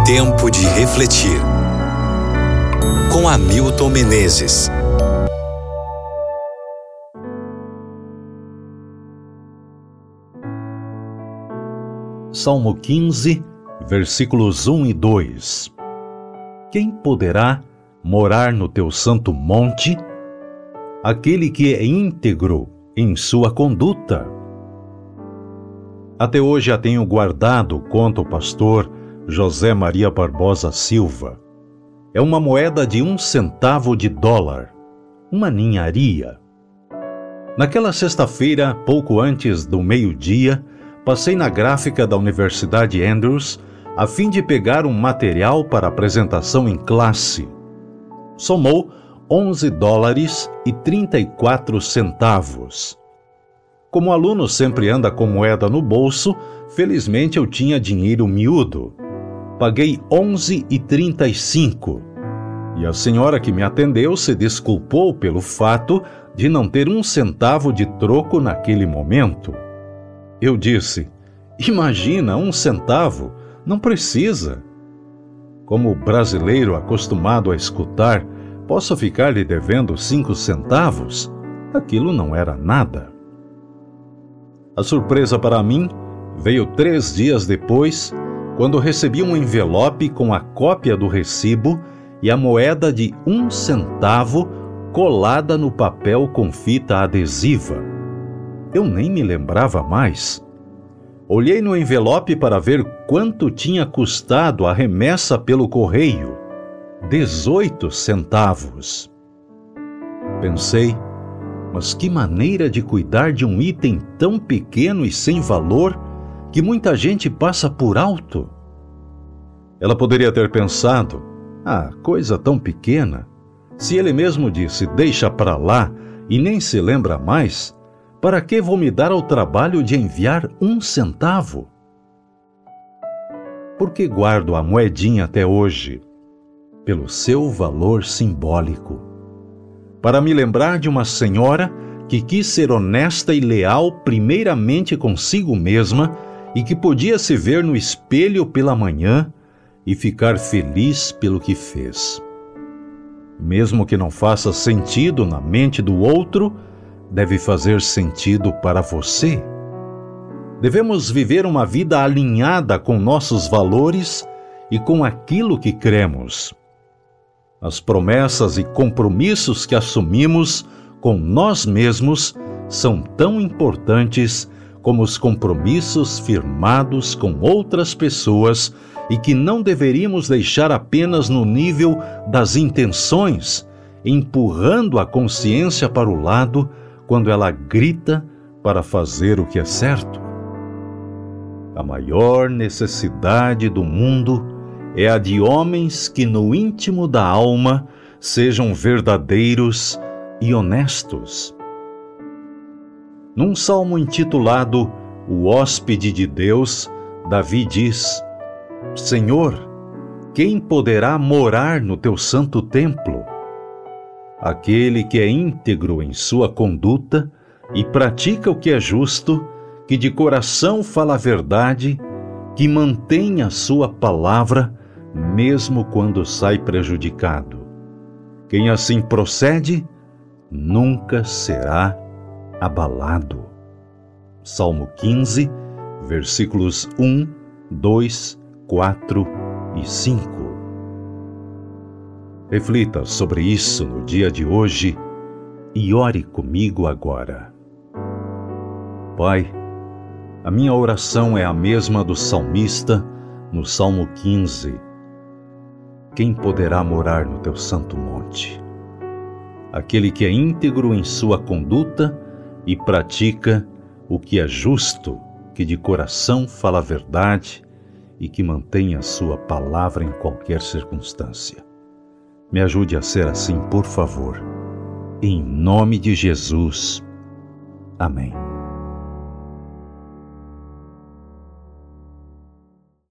Tempo de refletir. Com Hamilton Menezes. Salmo 15, versículos 1 e 2. Quem poderá morar no teu santo monte? Aquele que é íntegro em sua conduta. Até hoje a tenho guardado, conta o pastor José Maria Barbosa Silva. É uma moeda de 1 centavo de dólar, uma ninharia. Naquela sexta-feira, pouco antes do meio-dia, passei na gráfica da Universidade Andrews a fim de pegar um material para apresentação em classe. Somou $11,34. Como o aluno sempre anda com moeda no bolso, felizmente eu tinha dinheiro miúdo. Paguei $11,35. E a senhora que me atendeu se desculpou pelo fato de não ter 1 centavo de troco naquele momento. Eu disse: imagina, 1 centavo, não precisa. Como brasileiro acostumado a escutar, posso ficar lhe devendo 5 centavos? Aquilo não era nada. A surpresa para mim veio 3 dias depois, quando recebi um envelope com a cópia do recibo e a moeda de 1 centavo colada no papel com fita adesiva. Eu nem me lembrava mais. Olhei no envelope para ver quanto tinha custado a remessa pelo correio. 18 centavos. Pensei, mas que maneira de cuidar de um item tão pequeno e sem valor que muita gente passa por alto. Ela poderia ter pensado, coisa tão pequena. Se ele mesmo disse, deixa pra lá, e nem se lembra mais, para que vou me dar ao trabalho de enviar 1 centavo? Por que guardo a moedinha até hoje? Pelo seu valor simbólico. Para me lembrar de uma senhora que quis ser honesta e leal primeiramente consigo mesma e que podia se ver no espelho pela manhã e ficar feliz pelo que fez. Mesmo que não faça sentido na mente do outro, deve fazer sentido para você. Devemos viver uma vida alinhada com nossos valores e com aquilo que cremos. As promessas e compromissos que assumimos com nós mesmos são tão importantes como os compromissos firmados com outras pessoas e que não deveríamos deixar apenas no nível das intenções, empurrando a consciência para o lado quando ela grita para fazer o que é certo. A maior necessidade do mundo é a de homens que no íntimo da alma sejam verdadeiros e honestos. Num salmo intitulado O Hóspede de Deus, Davi diz: Senhor, quem poderá morar no teu santo templo? Aquele que é íntegro em sua conduta e pratica o que é justo, que de coração fala a verdade, que mantém a sua palavra, mesmo quando sai prejudicado. Quem assim procede, nunca será abalado. Salmo 15, versículos 1, 2, 4 e 5. Reflita sobre isso no dia de hoje e ore comigo agora. Pai, a minha oração é a mesma do salmista no Salmo 15. Quem poderá morar no teu santo monte? Aquele que é íntegro em sua conduta e pratica o que é justo, que de coração fala a verdade e que mantém a sua palavra em qualquer circunstância. Me ajude a ser assim, por favor. Em nome de Jesus. Amém.